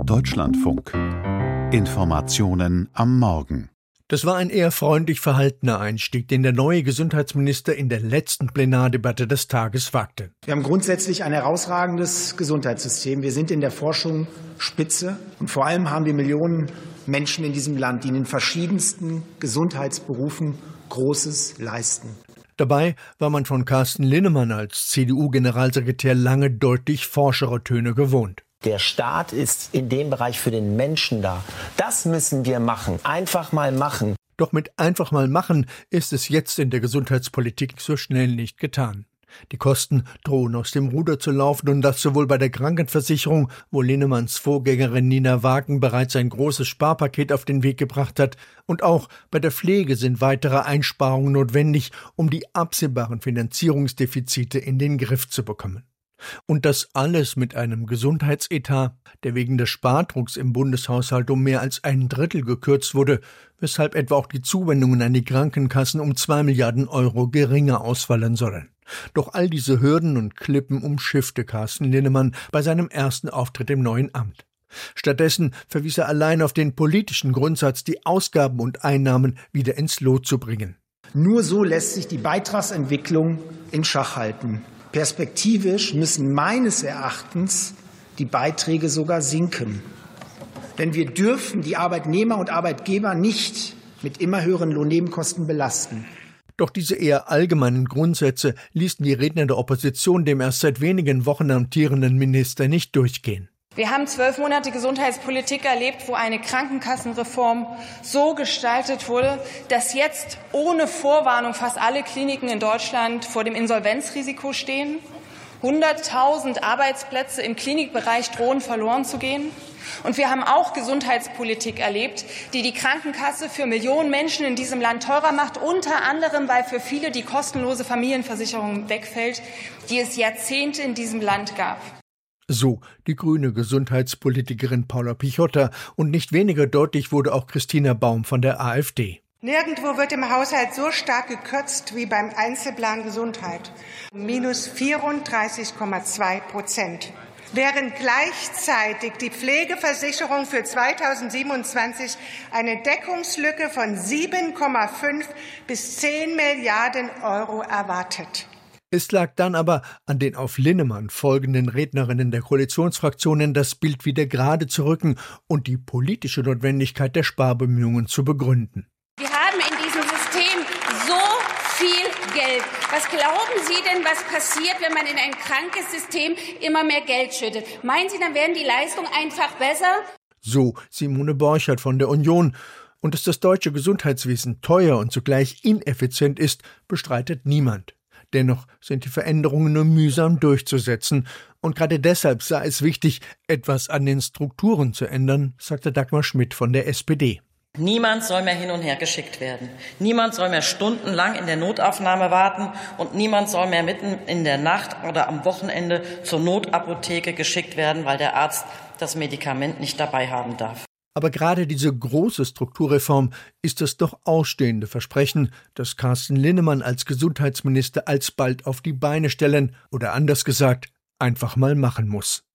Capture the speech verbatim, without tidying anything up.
Deutschlandfunk. Informationen am Morgen. Das war ein eher freundlich verhaltener Einstieg, den der neue Gesundheitsminister in der letzten Plenardebatte des Tages wagte. Wir haben grundsätzlich ein herausragendes Gesundheitssystem. Wir sind in der Forschung Spitze. Und vor allem haben wir Millionen Menschen in diesem Land, die in den verschiedensten Gesundheitsberufen Großes leisten. Dabei war man von Carsten Linnemann als C D U-Generalsekretär lange deutlich forschere Töne gewohnt. Der Staat ist in dem Bereich für den Menschen da. Das müssen wir machen. Einfach mal machen. Doch mit einfach mal machen ist es jetzt in der Gesundheitspolitik so schnell nicht getan. Die Kosten drohen aus dem Ruder zu laufen und das sowohl bei der Krankenversicherung, wo Linnemanns Vorgängerin Nina Wagen bereits ein großes Sparpaket auf den Weg gebracht hat, und auch bei der Pflege sind weitere Einsparungen notwendig, um die absehbaren Finanzierungsdefizite in den Griff zu bekommen. Und das alles mit einem Gesundheitsetat, der wegen des Spardrucks im Bundeshaushalt um mehr als ein Drittel gekürzt wurde, weshalb etwa auch die Zuwendungen an die Krankenkassen um zwei Milliarden Euro geringer ausfallen sollen. Doch all diese Hürden und Klippen umschiffte Carsten Linnemann bei seinem ersten Auftritt im neuen Amt. Stattdessen verwies er allein auf den politischen Grundsatz, die Ausgaben und Einnahmen wieder ins Lot zu bringen. Nur so lässt sich die Beitragsentwicklung in Schach halten. Perspektivisch müssen meines Erachtens die Beiträge sogar sinken. Denn wir dürfen die Arbeitnehmer und Arbeitgeber nicht mit immer höheren Lohnnebenkosten belasten. Doch diese eher allgemeinen Grundsätze ließen die Redner der Opposition dem erst seit wenigen Wochen amtierenden Minister nicht durchgehen. Wir haben zwölf Monate Gesundheitspolitik erlebt, wo eine Krankenkassenreform so gestaltet wurde, dass jetzt ohne Vorwarnung fast alle Kliniken in Deutschland vor dem Insolvenzrisiko stehen. hunderttausend Arbeitsplätze im Klinikbereich drohen verloren zu gehen. Und wir haben auch Gesundheitspolitik erlebt, die die Krankenkasse für Millionen Menschen in diesem Land teurer macht, unter anderem, weil für viele die kostenlose Familienversicherung wegfällt, die es Jahrzehnte in diesem Land gab. So die grüne Gesundheitspolitikerin Paula Pichotta, und nicht weniger deutlich wurde auch Christina Baum von der AfD. Nirgendwo wird im Haushalt so stark gekürzt wie beim Einzelplan Gesundheit. Minus vierunddreißig Komma zwei Prozent. Während gleichzeitig die Pflegeversicherung für zweitausendsiebenundzwanzig eine Deckungslücke von sieben Komma fünf bis zehn Milliarden Euro erwartet. Es lag dann aber an den auf Linnemann folgenden Rednerinnen der Koalitionsfraktionen, das Bild wieder gerade zu rücken und die politische Notwendigkeit der Sparbemühungen zu begründen. Wir haben in diesem System so viel Geld. Was glauben Sie denn, was passiert, wenn man in ein krankes System immer mehr Geld schüttet? Meinen Sie, dann werden die Leistungen einfach besser? So Simone Borchert von der Union. Und dass das deutsche Gesundheitswesen teuer und zugleich ineffizient ist, bestreitet niemand. Dennoch sind die Veränderungen nur mühsam durchzusetzen. Und gerade deshalb sei es wichtig, etwas an den Strukturen zu ändern, sagte Dagmar Schmidt von der S P D. Niemand soll mehr hin und her geschickt werden. Niemand soll mehr stundenlang in der Notaufnahme warten und niemand soll mehr mitten in der Nacht oder am Wochenende zur Notapotheke geschickt werden, weil der Arzt das Medikament nicht dabei haben darf. Aber gerade diese große Strukturreform ist das doch ausstehende Versprechen, das Carsten Linnemann als Gesundheitsminister alsbald auf die Beine stellen oder anders gesagt einfach mal machen muss.